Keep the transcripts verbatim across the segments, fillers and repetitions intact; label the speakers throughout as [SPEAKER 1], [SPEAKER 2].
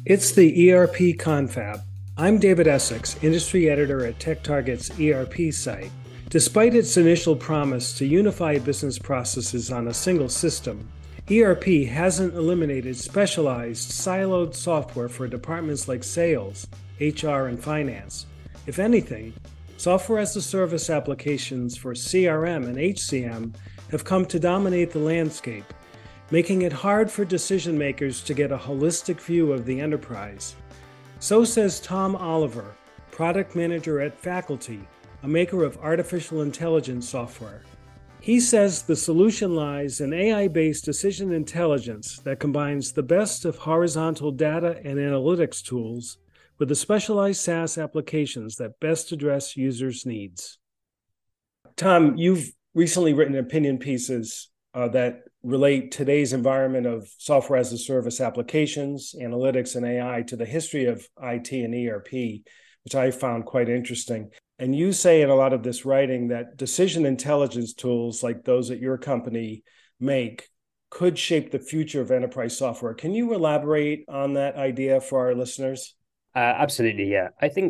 [SPEAKER 1] It's the E R P Confab. I'm David Essex, industry editor at TechTarget's E R P site. Despite its initial promise to unify business processes on a single system, E R P hasn't eliminated specialized, siloed software for departments like sales, H R, and finance. If anything, software as a service applications for C R M and H C M have come to dominate the landscape, making it hard for decision makers to get a holistic view of the enterprise. So says Tom Oliver, product manager at Faculty, a maker of artificial intelligence software. He says the solution lies in A I-based decision intelligence that combines the best of horizontal data and analytics tools with the specialized SaaS applications that best address users' needs. Tom, you've recently written opinion pieces uh, that relate today's environment of software as a service applications, analytics, and A I to the history of I T and E R P, which I found quite interesting. And you say in a lot of this writing that decision intelligence tools like those that your company make could shape the future of enterprise software. Can you elaborate on that idea for our listeners?
[SPEAKER 2] Uh, absolutely, yeah. I think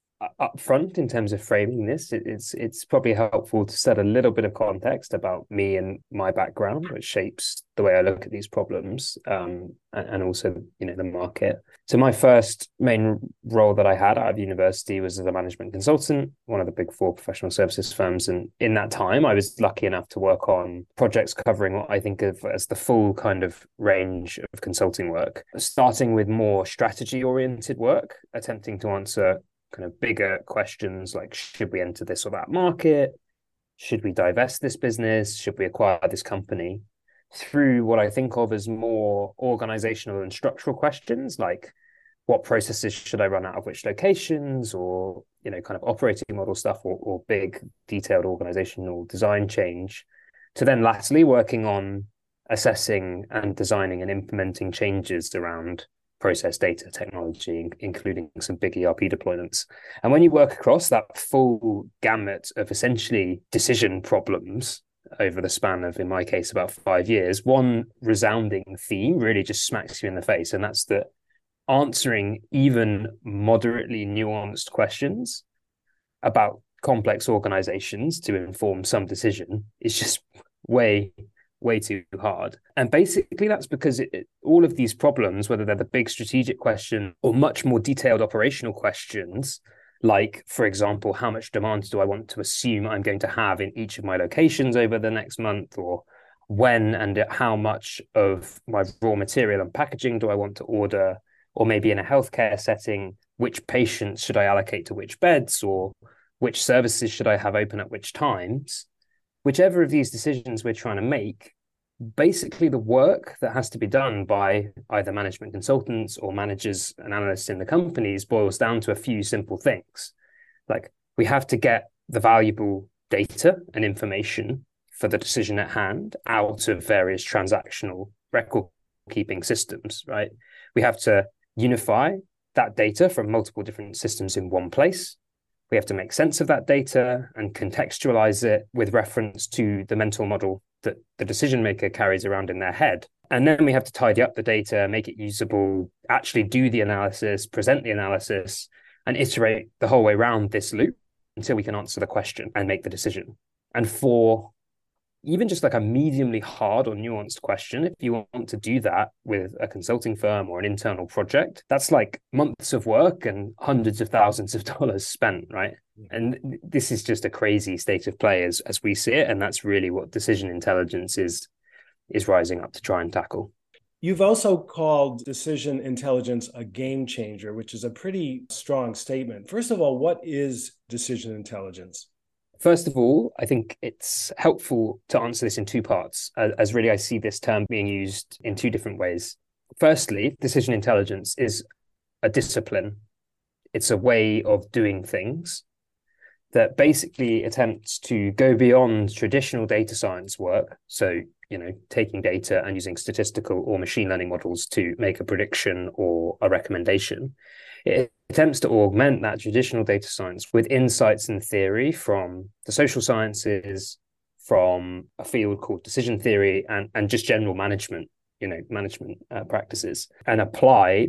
[SPEAKER 2] up front, in terms of framing this, it, it's it's probably helpful to set a little bit of context about me and my background, which shapes the way I look at these problems, um, and, and also, you know, the market. So my first main role that I had out of university was as a management consultant, one of the big four professional services firms. And in that time, I was lucky enough to work on projects covering what I think of as the full kind of range of consulting work, starting with more strategy-oriented work, attempting to answer kind of bigger questions like, should we enter this or that market? Should we divest this business? Should we acquire this company? Through what I think of as more organizational and structural questions, like what processes should I run out of which locations, or, you know, kind of operating model stuff, or, or big detailed organizational design change, to then lastly working on assessing and designing and implementing changes around process data technology, including some big E R P deployments. And when you work across that full gamut of essentially decision problems over the span of, in my case, about five years, one resounding theme really just smacks you in the face. And that's that answering even moderately nuanced questions about complex organizations to inform some decision is just way way too hard. And basically that's because it, it, all of these problems, whether they're the big strategic question or much more detailed operational questions, like, for example, how much demand do I want to assume I'm going to have in each of my locations over the next month, or when and how much of my raw material and packaging do I want to order, or maybe in a healthcare setting, which patients should I allocate to which beds, or which services should I have open at which times. Whichever of these decisions we're trying to make, basically the work that has to be done by either management consultants or managers and analysts in the companies boils down to a few simple things. Like, we have to get the valuable data and information for the decision at hand out of various transactional record keeping systems, right? We have to unify that data from multiple different systems in one place. We have to make sense of that data and contextualize it with reference to the mental model that the decision maker carries around in their head. And then we have to tidy up the data, make it usable, actually do the analysis, present the analysis, and iterate the whole way around this loop until we can answer the question and make the decision. And for even just like a mediumly hard or nuanced question, if you want to do that with a consulting firm or an internal project, that's like months of work and hundreds of thousands of dollars spent, right? And this is just a crazy state of play as, as we see it. And that's really what decision intelligence is, is rising up to try and tackle.
[SPEAKER 1] You've also called decision intelligence a game changer, which is a pretty strong statement. First of all, what is decision intelligence?
[SPEAKER 2] First of all, I think it's helpful to answer this in two parts, as, as really I see this term being used in two different ways. Firstly, decision intelligence is a discipline. It's a way of doing things that basically attempts to go beyond traditional data science work. So, you know, taking data and using statistical or machine learning models to make a prediction or a recommendation. It attempts to augment that traditional data science with insights and theory from the social sciences, from a field called decision theory, and, and just general management, you know, management uh, practices, and apply that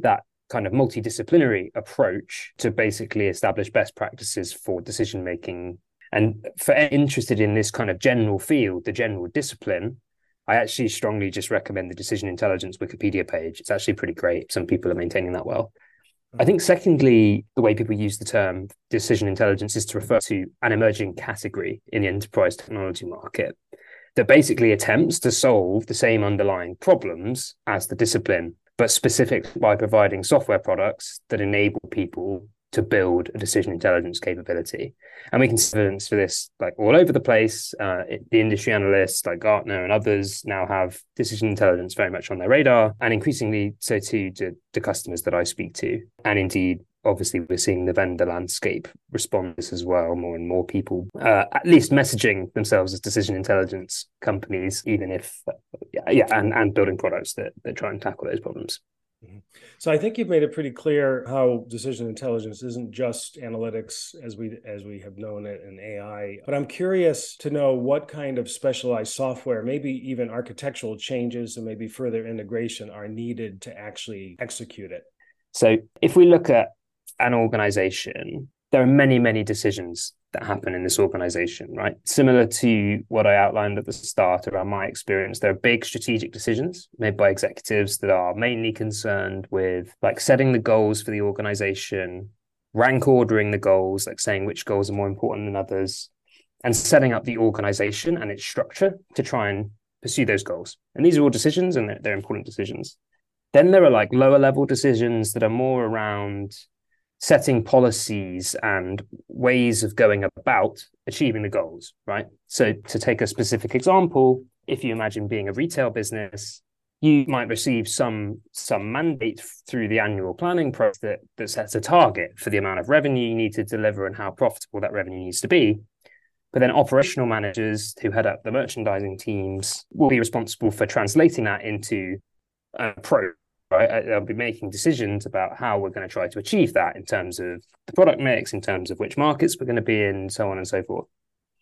[SPEAKER 2] kind of multidisciplinary approach to basically establish best practices for decision making. And for interested in this kind of general field, the general discipline, I actually strongly just recommend the Decision Intelligence Wikipedia page. It's actually pretty great. Some people are maintaining that well. I think secondly, the way people use the term decision intelligence is to refer to an emerging category in the enterprise technology market that basically attempts to solve the same underlying problems as the discipline, but specific by providing software products that enable people to build a decision intelligence capability. And we can see evidence for this like all over the place. Uh, it, the industry analysts like Gartner and others now have decision intelligence very much on their radar, and increasingly so too to the customers that I speak to. And indeed, obviously, we're seeing the vendor landscape respond to this as well. More and more people, uh, at least messaging themselves as decision intelligence companies, even if, uh, yeah, yeah, and, and building products that, that try and tackle those problems.
[SPEAKER 1] So I think you've made it pretty clear how decision intelligence isn't just analytics as we as we have known it in A I. But I'm curious to know what kind of specialized software, maybe even architectural changes and maybe further integration are needed to actually execute it.
[SPEAKER 2] So if we look at an organization, there are many, many decisions that happen in this organization, right? Similar to what I outlined at the start around my experience, there are big strategic decisions made by executives that are mainly concerned with like setting the goals for the organization, rank ordering the goals, like saying which goals are more important than others, and setting up the organization and its structure to try and pursue those goals. And these are all decisions, and they're, they're important decisions. Then there are like lower level decisions that are more around setting policies and ways of going about achieving the goals, right? So to take a specific example, if you imagine being a retail business, you might receive some, some mandate through the annual planning process that, that sets a target for the amount of revenue you need to deliver and how profitable that revenue needs to be. But then operational managers who head up the merchandising teams will be responsible for translating that into a pro. Right, they'll be making decisions about how we're going to try to achieve that in terms of the product mix, in terms of which markets we're going to be in, so on and so forth.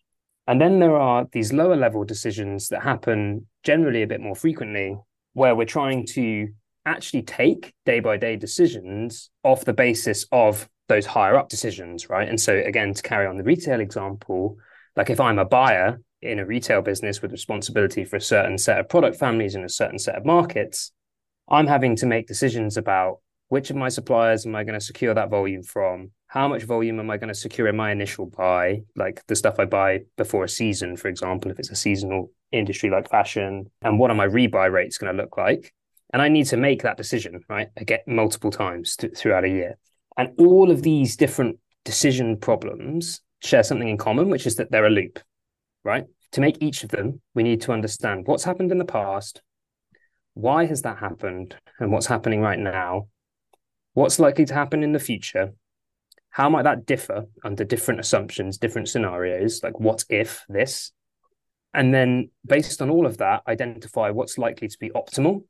[SPEAKER 2] And then there are these lower level decisions that happen generally a bit more frequently, where we're trying to actually take day by day decisions off the basis of those higher up decisions, right? And so again, to carry on the retail example, like if I'm a buyer in a retail business with responsibility for a certain set of product families in a certain set of markets, I'm having to make decisions about which of my suppliers am I going to secure that volume from? How much volume am I going to secure in my initial buy, like the stuff I buy before a season, for example, if it's a seasonal industry like fashion, and what are my rebuy rates going to look like? And I need to make that decision, right? I get multiple times th- throughout a year. And all of these different decision problems share something in common, which is that they're a loop, right? To make each of them, we need to understand what's happened in the past, why has that happened, and what's happening right now? What's likely to happen in the future? How might that differ under different assumptions, different scenarios, like what if this? And then based on all of that, identify what's likely to be optimal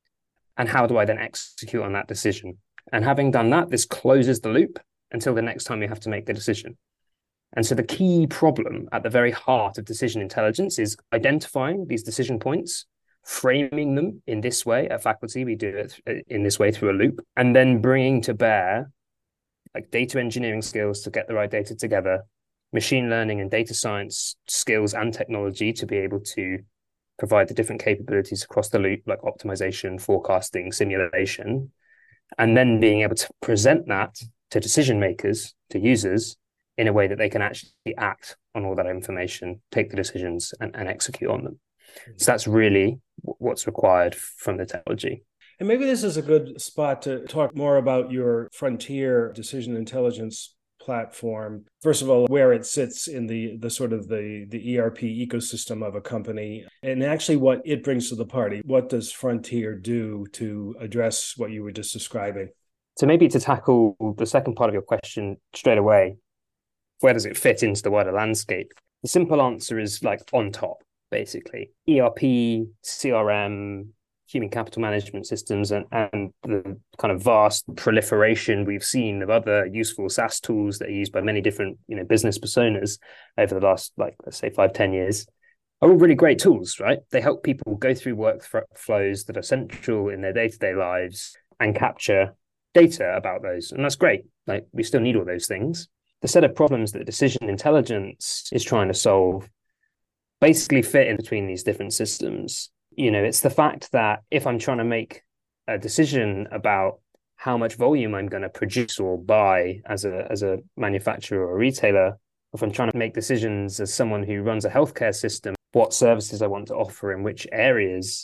[SPEAKER 2] and how do I then execute on that decision? And having done that, this closes the loop until the next time you have to make the decision. And so the key problem at the very heart of decision intelligence is identifying these decision points, framing them in this way. At faculty, we do it in this way through a loop, and then bringing to bear like data engineering skills to get the right data together, machine learning and data science skills and technology to be able to provide the different capabilities across the loop, like optimization, forecasting, simulation, and then being able to present that to decision makers, to users, in a way that they can actually act on all that information, take the decisions, and, and execute on them. So that's really what's required from the technology.
[SPEAKER 1] And maybe this is a good spot to talk more about your Frontier decision intelligence platform. First of all, where it sits in the the sort of the, the E R P ecosystem of a company, and actually what it brings to the party. What does Frontier do to address what you were just describing?
[SPEAKER 2] So maybe to tackle the second part of your question straight away, where does it fit into the wider landscape? The simple answer is like on top. Basically, E R P, C R M, human capital management systems, and, and the kind of vast proliferation we've seen of other useful SaaS tools that are used by many different, you know, business personas over the last, like, let's say five, ten years, are all really great tools, right? They help people go through workflows that are central in their day-to-day lives and capture data about those. And that's great. Like, we still need all those things. The set of problems that decision intelligence is trying to solve basically fit in between these different systems. You know, it's the fact that if I'm trying to make a decision about how much volume I'm going to produce or buy as a as a manufacturer or retailer, if I'm trying to make decisions as someone who runs a healthcare system, what services I want to offer in which areas,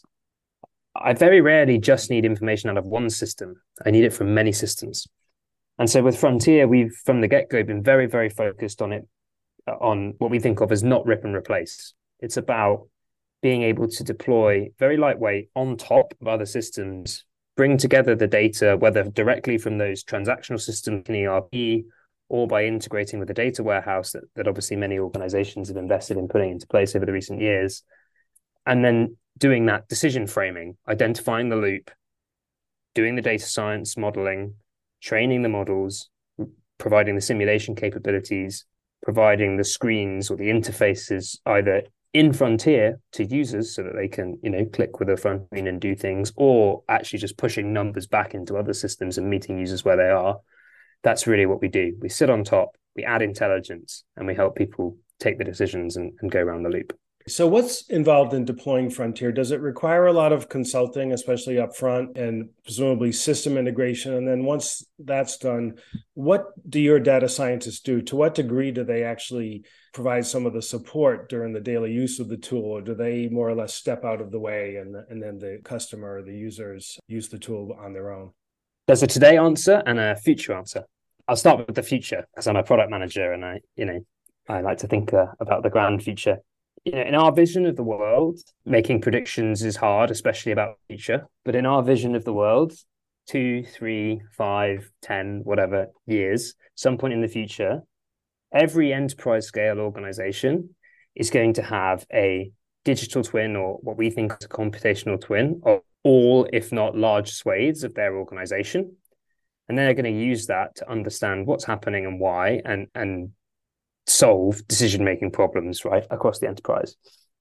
[SPEAKER 2] I very rarely just need information out of one system. I need it from many systems. And so with Frontier, we've from the get-go been very, very focused on it, on what we think of as not rip and replace. It's about being able to deploy very lightweight on top of other systems, bring together the data, whether directly from those transactional systems in E R P or by integrating with the data warehouse that, that obviously many organizations have invested in putting into place over the recent years. And then doing that decision framing, identifying the loop, doing the data science modeling, training the models, providing the simulation capabilities, providing the screens or the interfaces either in Frontier to users so that they can, you know, click with a front screen and do things, or actually just pushing numbers back into other systems and meeting users where they are. That's really what we do. We sit on top, we add intelligence, and we help people take the decisions and, and go around the loop.
[SPEAKER 1] So what's involved in deploying Frontier? Does it require a lot of consulting, especially upfront, and presumably system integration? And then once that's done, what do your data scientists do? To what degree do they actually provide some of the support during the daily use of the tool, or do they more or less step out of the way and, and then the customer or the users use the tool on their own?
[SPEAKER 2] There's a today answer and a future answer. I'll start with the future because I'm a product manager and I, you know, I like to think uh, about the grand future. You know, in our vision of the world, making predictions is hard, especially about the future. But in our vision of the world, two, three, five, ten, whatever years, some point in the future, every enterprise scale organization is going to have a digital twin, or what we think is a computational twin, of all, if not large swathes of their organization. And they're going to use that to understand what's happening and why, and, and solve decision-making problems, right, across the enterprise.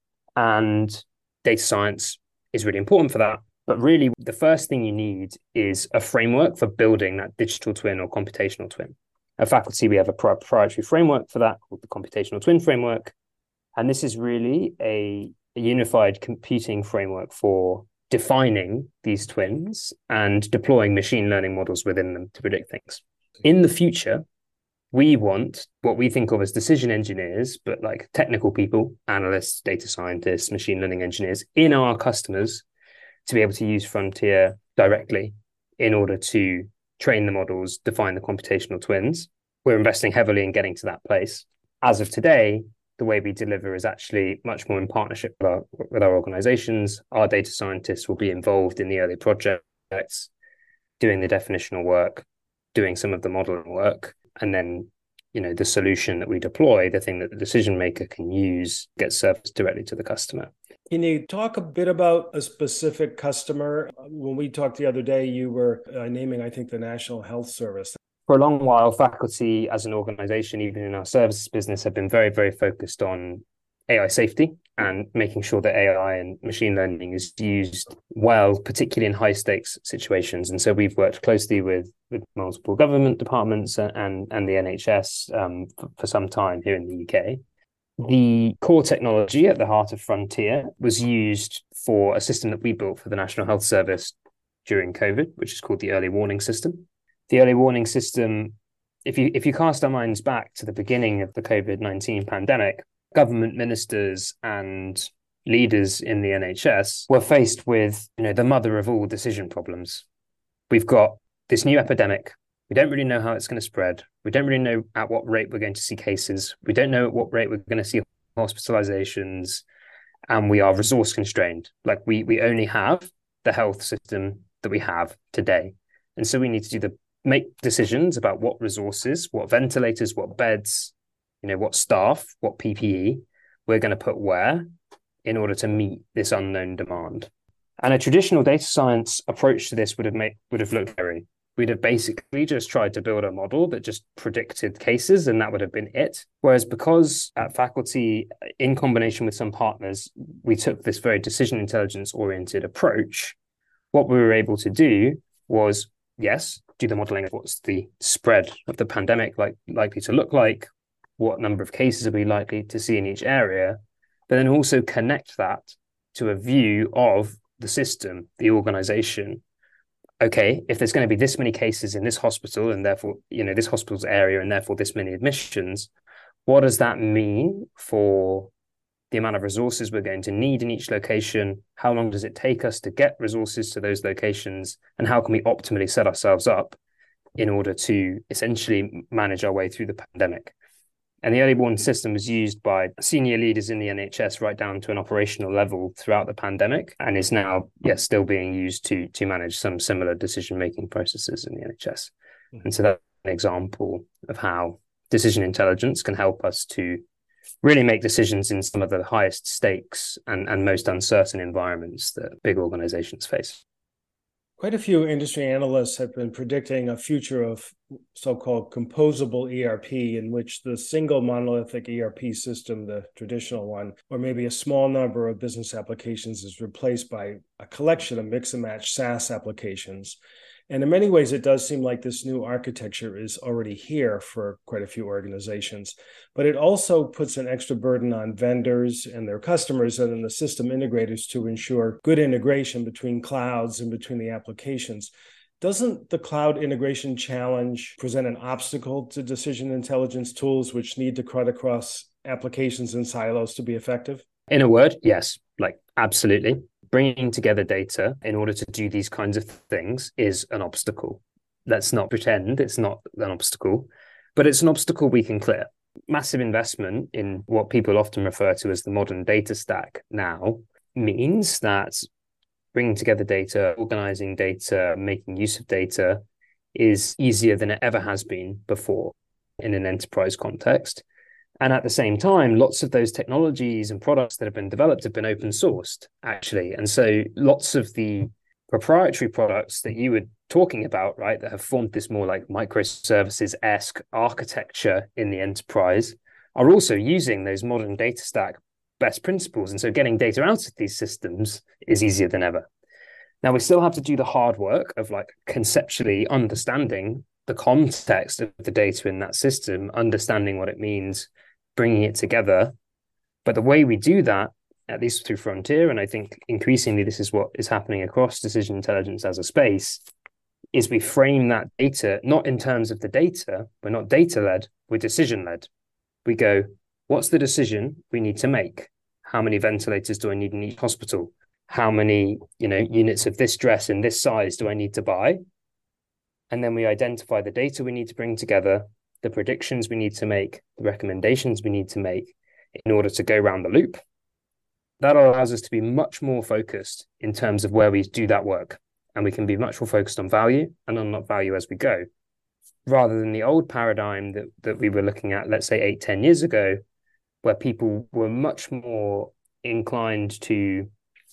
[SPEAKER 2] And data science is really important for that. But really, the first thing you need is a framework for building that digital twin or computational twin. At Faculty, we have a proprietary framework for that called the Computational Twin Framework. And this is really a, a unified computing framework for defining these twins and deploying machine learning models within them to predict things. In the future, we want what we think of as decision engineers, but like technical people, analysts, data scientists, machine learning engineers in our customers to be able to use Frontier directly in order to train the models, define the computational twins. We're investing heavily in getting to that place. As of today, the way we deliver is actually much more in partnership with our, with our organizations. Our data scientists will be involved in the early projects, doing the definitional work, doing some of the modeling work. And then, you know, the solution that we deploy, the thing that the decision maker can use, gets surfaced directly to the customer.
[SPEAKER 1] Can you talk a bit about a specific customer? When we talked the other day, you were uh, naming, I think, the National Health Service.
[SPEAKER 2] For a long while, Faculty as an organization, even in our services business, have been very, very focused on A I safety and making sure that A I and machine learning is used well, particularly in high stakes situations. And so we've worked closely with, with multiple government departments and, and the N H S um, for, for some time here in the U K. The core technology at the heart of Frontier was used for a system that we built for the National Health Service during COVID, which is called the Early Warning System. The Early Warning System, if you if you cast our minds back to the beginning of the COVID nineteen pandemic, government ministers and leaders in the N H S were faced with, you know, the mother of all decision problems. We've got this new epidemic. We don't really know how it's going to spread. We don't really know at what rate we're going to see cases. We don't know at what rate we're going to see hospitalizations, and we are resource constrained. Like we we only have the health system that we have today. And so we need to do the make decisions about what resources, what ventilators, what beds, you know, what staff, what P P E we're going to put where in order to meet this unknown demand. And a traditional data science approach to this would have made would have looked very. We'd have basically just tried to build a model that just predicted cases, and that would have been it. Whereas because at Faculty, in combination with some partners, we took this very decision intelligence oriented approach, what we were able to do was, yes, do the modeling of what's the spread of the pandemic like likely to look like, what number of cases are we likely to see in each area, but then also connect that to a view of the system, the organization. Okay, if there's going to be this many cases in this hospital and therefore, you know, this hospital's area and therefore this many admissions, what does that mean for the amount of resources we're going to need in each location? How long does it take us to get resources to those locations? And how can we optimally set ourselves up in order to essentially manage our way through the pandemic? And the early warning system was used by senior leaders in the N H S right down to an operational level throughout the pandemic, and is now, yes, still being used to, to manage some similar decision-making processes in the N H S. Mm-hmm. And so that's an example of how decision intelligence can help us to really make decisions in some of the highest stakes and, and most uncertain environments that big organizations face.
[SPEAKER 1] Quite a few industry analysts have been predicting a future of so-called composable E R P, in which the single monolithic E R P system, the traditional one, or maybe a small number of business applications, is replaced by a collection of mix and match SaaS applications. And in many ways, it does seem like this new architecture is already here for quite a few organizations. But it also puts an extra burden on vendors and their customers and then the system integrators to ensure good integration between clouds and between the applications. Doesn't the cloud integration challenge present an obstacle to decision intelligence tools which need to cut across applications and silos to be effective?
[SPEAKER 2] In a word, yes, like absolutely. Bringing together data in order to do these kinds of things is an obstacle. Let's not pretend it's not an obstacle, but it's an obstacle we can clear. Massive investment in what people often refer to as the modern data stack now means that bringing together data, organizing data, making use of data is easier than it ever has been before in an enterprise context. And at the same time, lots of those technologies and products that have been developed have been open sourced, actually. And so lots of the proprietary products that you were talking about, right, that have formed this more like microservices-esque architecture in the enterprise are also using those modern data stack best principles. And so getting data out of these systems is easier than ever. Now, we still have to do the hard work of like conceptually understanding the context of the data in that system, understanding what it means, bringing it together. But the way we do that, at least through Frontier, and I think increasingly this is what is happening across decision intelligence as a space, is we frame that data not in terms of the data. We're not data-led, we're decision-led. We go, what's the decision we need to make? How many ventilators do I need in each hospital? How many, you know, units of this dress in this size do I need to buy? And then we identify the data we need to bring together, the predictions we need to make, the recommendations we need to make in order to go around the loop. That allows us to be much more focused in terms of where we do that work. And we can be much more focused on value and unlock value as we go, rather than the old paradigm that, that we were looking at, let's say eight, ten years ago, where people were much more inclined to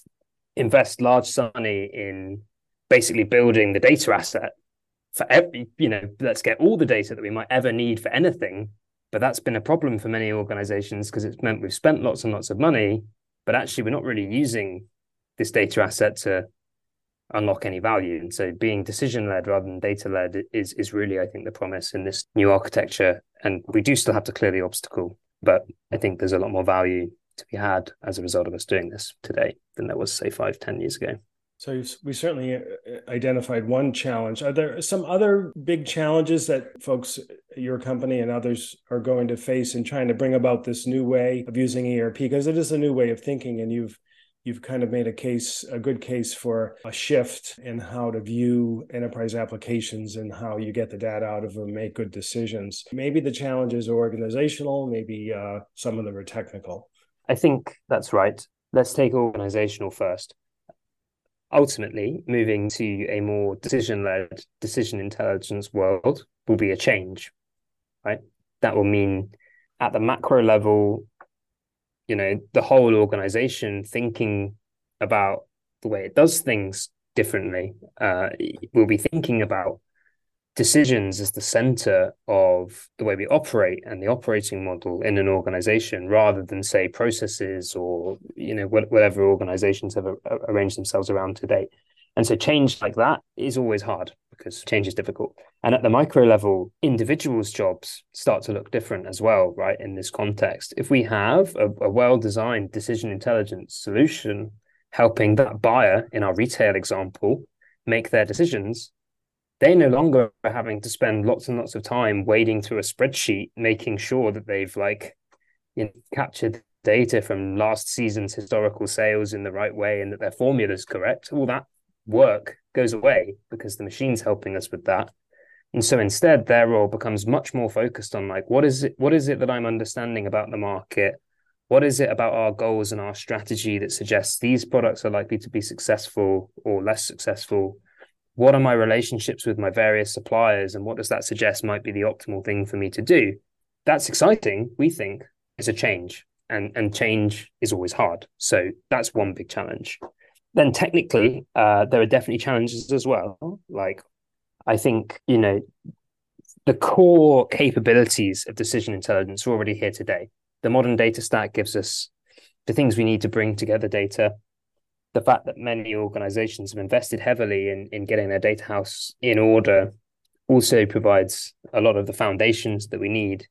[SPEAKER 2] invest large money in basically building the data asset for every, you know, let's get all the data that we might ever need for anything. But that's been a problem for many organizations because it's meant we've spent lots and lots of money, but actually we're not really using this data asset to unlock any value. And so being decision-led rather than data-led is, is really, I think, the promise in this new architecture. And we do still have to clear the obstacle, but I think there's a lot more value to be had as a result of us doing this today than there was, say, five, ten years ago.
[SPEAKER 1] So we certainly identified one challenge. Are there some other big challenges that folks at your company and others are going to face in trying to bring about this new way of using E R P? Because it is a new way of thinking, and you've you've kind of made a case, a good case for a shift in how to view enterprise applications and how you get the data out of them, make good decisions. Maybe the challenges are organizational, maybe uh, some of them are technical.
[SPEAKER 2] I think that's right. Let's take organizational first. Ultimately, moving to a more decision-led, decision intelligence world will be a change, right? That will mean at the macro level, you know, the whole organization thinking about the way it does things differently. Uh, we'll be thinking about decisions as the center of the way we operate and the operating model in an organization, rather than, say, processes or, you know, whatever organizations have arranged themselves around today. And so change like that is always hard because change is difficult. And at the micro level, individuals' jobs start to look different as well, right? In this context, if we have a, a well-designed decision intelligence solution helping that buyer in our retail example make their decisions, they no longer are having to spend lots and lots of time wading through a spreadsheet, making sure that they've like, you know, captured data from last season's historical sales in the right way and that their formula is correct. All that work goes away because the machine's helping us with that. And so instead, their role becomes much more focused on like, what is it, what is it that I'm understanding about the market? What is it about our goals and our strategy that suggests these products are likely to be successful or less successful? What are my relationships with my various suppliers? And what does that suggest might be the optimal thing for me to do? That's exciting, we think. It's a change. And, and change is always hard. So that's one big challenge. Then technically, uh, there are definitely challenges as well. Like, I think, you know, the core capabilities of decision intelligence are already here today. The modern data stack gives us the things we need to bring together data. The fact that many organizations have invested heavily in, in getting their data house in order also provides a lot of the foundations that we need.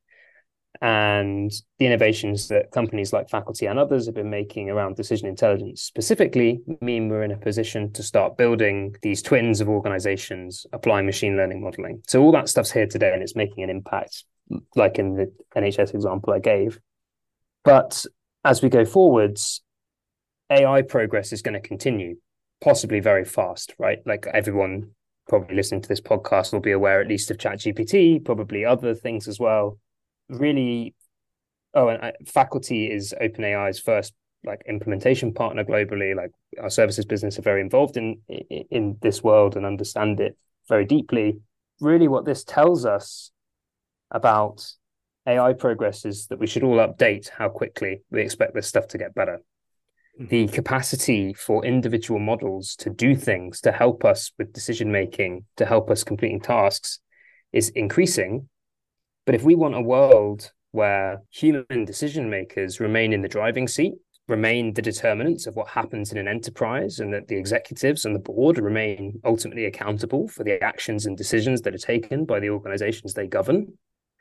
[SPEAKER 2] And the innovations that companies like Faculty and others have been making around decision intelligence specifically mean we're in a position to start building these twins of organizations, applying machine learning modeling. So all that stuff's here today and it's making an impact, like in the N H S example I gave. But as we go forwards, A I progress is going to continue, possibly very fast, right? Like everyone probably listening to this podcast will be aware at least of ChatGPT, probably other things as well. Really, oh, and I, Faculty is OpenAI's first like implementation partner globally. Like our services business are very involved in in this world and understand it very deeply. Really, what this tells us about A I progress is that we should all update how quickly we expect this stuff to get better. The capacity for individual models to do things, to help us with decision making, to help us completing tasks is increasing. But if we want a world where human decision makers remain in the driving seat, remain the determinants of what happens in an enterprise, and that the executives and the board remain ultimately accountable for the actions and decisions that are taken by the organizations they govern,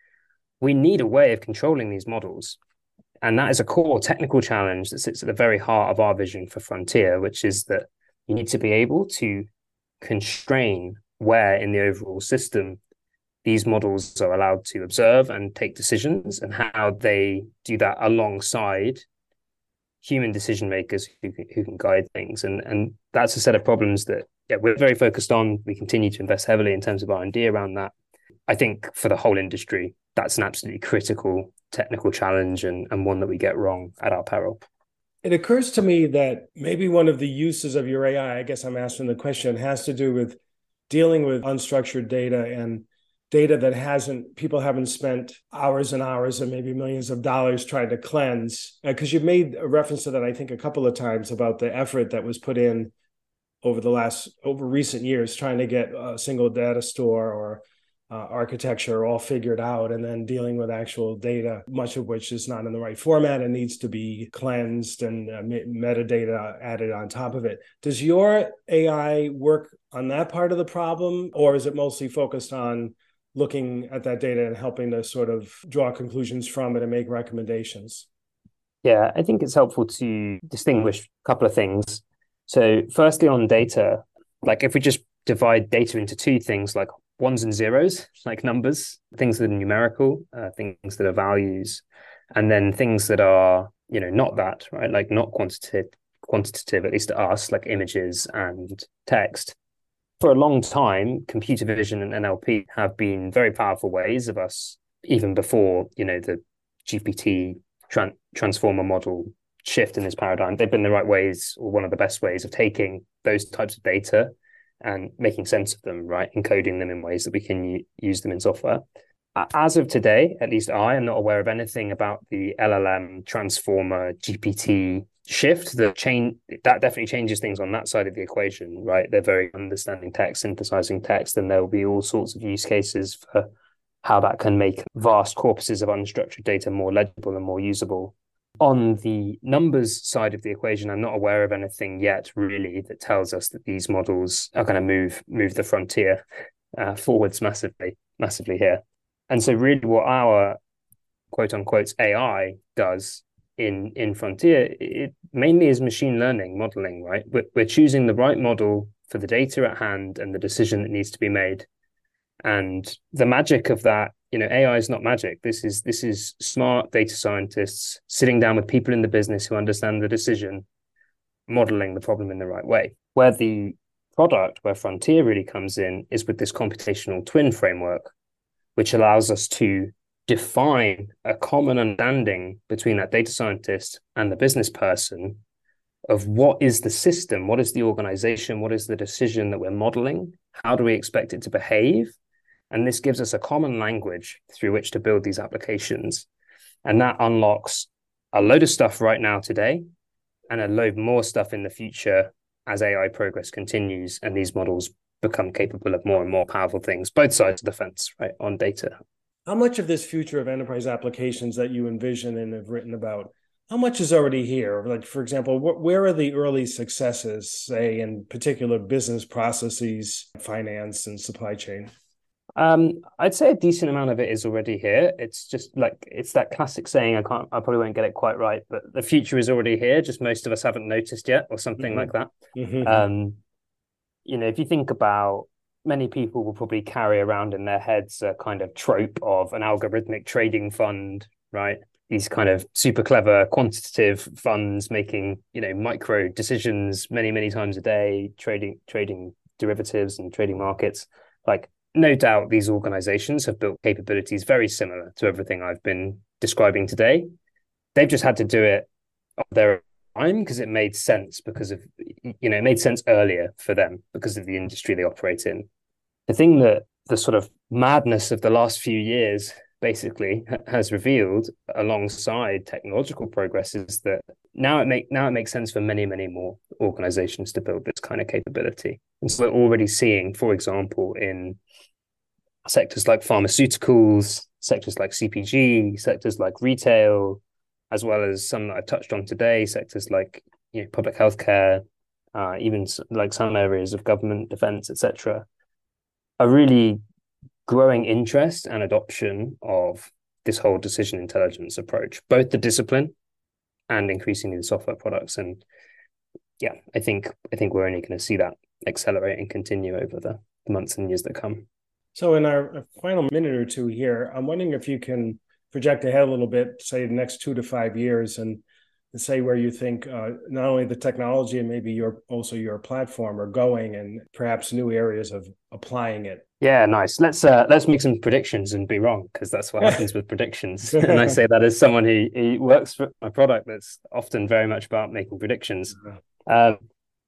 [SPEAKER 2] we need a way of controlling these models. And that is a core technical challenge that sits at the very heart of our vision for Frontier, which is that you need to be able to constrain where in the overall system these models are allowed to observe and take decisions, and how they do that alongside human decision makers who can, who can guide things. And, and that's a set of problems that yeah, we're very focused on. We continue to invest heavily in terms of R and D around that. I think for the whole industry, that's an absolutely critical technical challenge and, and one that we get wrong at our peril.
[SPEAKER 1] It occurs to me that maybe one of the uses of your A I, I guess I'm asking the question, has to do with dealing with unstructured data and data that hasn't, people haven't spent hours and hours and maybe millions of dollars trying to cleanse. Because uh, you've made a reference to that, I think, a couple of times about the effort that was put in over the last, over recent years, trying to get a single data store or uh, architecture all figured out, and then dealing with actual data, much of which is not in the right format and needs to be cleansed and uh, metadata added on top of it. Does your A I work on that part of the problem, or is it mostly focused on looking at that data and helping to sort of draw conclusions from it and make recommendations?
[SPEAKER 2] Yeah, I think it's helpful to distinguish a couple of things. So firstly, on data, like if we just divide data into two things, like ones and zeros, like numbers, things that are numerical, uh, things that are values, and then things that are, you know, not that, right? Like not quantitative, quantitative, at least to us, like images and text. For a long time, computer vision and N L P have been very powerful ways of us, even before, you know, the G P T tran- transformer model shift in this paradigm. They've been the right ways, or one of the best ways, of taking those types of data and making sense of them, right? Encoding them in ways that we can u- use them in software. As of today, at least I am not aware of anything about the L L M transformer G P T shift that change that definitely changes things on that side of the equation, right? They're very understanding text, synthesizing text, and there will be all sorts of use cases for how that can make vast corpuses of unstructured data more legible and more usable. On the numbers side of the equation, I'm not aware of anything yet really that tells us that these models are going to move move the frontier uh, forwards massively, massively here. And so really what our quote unquote A I does in in Frontier, it mainly is machine learning modeling, right? We're, we're choosing the right model for the data at hand and the decision that needs to be made. And the magic of that, you know, A I is not magic. This is this is smart data scientists sitting down with people in the business who understand the decision, modeling the problem in the right way. Where the product, where Frontier really comes in, is with this computational twin framework, which allows us to define a common understanding between that data scientist and the business person of what is the system, what is the organization, what is the decision that we're modeling, how do we expect it to behave? And this gives us a common language through which to build these applications. And that unlocks a load of stuff right now today and a load more stuff in the future as A I progress continues and these models become capable of more and more powerful things, both sides of the fence, right, on data.
[SPEAKER 1] How much of this future of enterprise applications that you envision and have written about, how much is already here? Like, for example, wh- where are the early successes, say, in particular business processes, finance, and supply chain?
[SPEAKER 2] Um, I'd say a decent amount of it is already here. It's just like it's that classic saying, I can't, I probably won't get it quite right, but the future is already here. Just most of us haven't noticed yet, or something
[SPEAKER 1] Mm-hmm.
[SPEAKER 2] like that.
[SPEAKER 1] Mm-hmm.
[SPEAKER 2] Um, you know, if you think about many people will probably carry around in their heads a kind of trope of an algorithmic trading fund, right? These kind of super clever quantitative funds making, you know, micro decisions many, many times a day, trading, trading derivatives and trading markets. Like, no doubt these organizations have built capabilities very similar to everything I've been describing today. They've just had to do it on their time because it made sense because of, you know, it made sense earlier for them because of the industry they operate in. The thing that the sort of madness of the last few years basically has revealed alongside technological progress is that now it make now it makes sense for many, many more organizations to build this kind of capability. And so we're already seeing, for example, in sectors like pharmaceuticals, sectors like C P G, sectors like retail, as well as some that I've touched on today, sectors like, you know, public healthcare, uh, even like some areas of government, defense, et cetera, a really growing interest and adoption of this whole decision intelligence approach, both the discipline and increasingly the software products. And yeah, I think I think we're only going to see that accelerate and continue over the months and years that come.
[SPEAKER 1] So in our final minute or two here, I'm wondering if you can project ahead a little bit, say the next two to five years, and, and say where you think uh, not only the technology and maybe your also your platform are going, and perhaps new areas of applying it.
[SPEAKER 2] Yeah, nice. Let's uh, let's make some predictions and be wrong because that's what happens with predictions. And I say that as someone who, who works for a product that's often very much about making predictions. Um,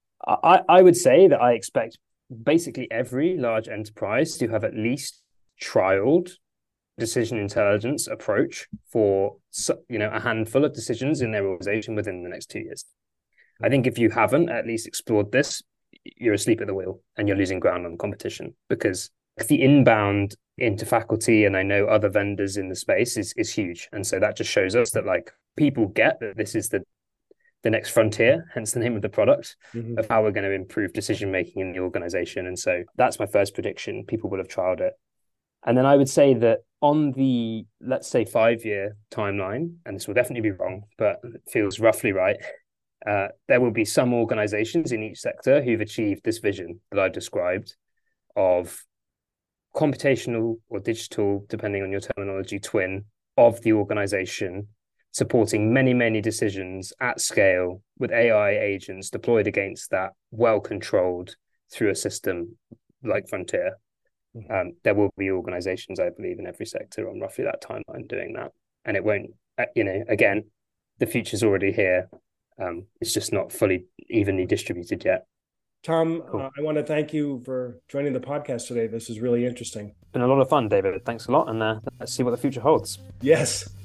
[SPEAKER 2] I I would say that I expect basically every large enterprise to have at least trialed decision intelligence approach for, you know, a handful of decisions in their organization within the next two years. I think if you haven't at least explored this, you're asleep at the wheel and you're losing ground on competition because the inbound into faculty and I know other vendors in the space is is huge. And so that just shows us that like people get that this is the the next frontier, hence the name of the product, mm-hmm. of how we're going to improve decision making in the organization. And so that's my first prediction. People will have trialed it. And then I would say that on the, let's say, five-year timeline, and this will definitely be wrong, but it feels roughly right, uh, there will be some organizations in each sector who've achieved this vision that I've described of computational or digital, depending on your terminology, twin of the organization, supporting many, many decisions at scale with A I agents deployed against that, well-controlled through a system like Frontier. Um, there will be organizations, I believe, in every sector on roughly that timeline doing that. And it won't, you know, again, the future's already here. Um, it's just not fully evenly distributed yet.
[SPEAKER 1] Tom, cool. uh, I want to thank you for joining the podcast today. This is really interesting.
[SPEAKER 2] It's been a lot of fun, David. Thanks a lot. And uh, let's see what the future holds.
[SPEAKER 1] Yes.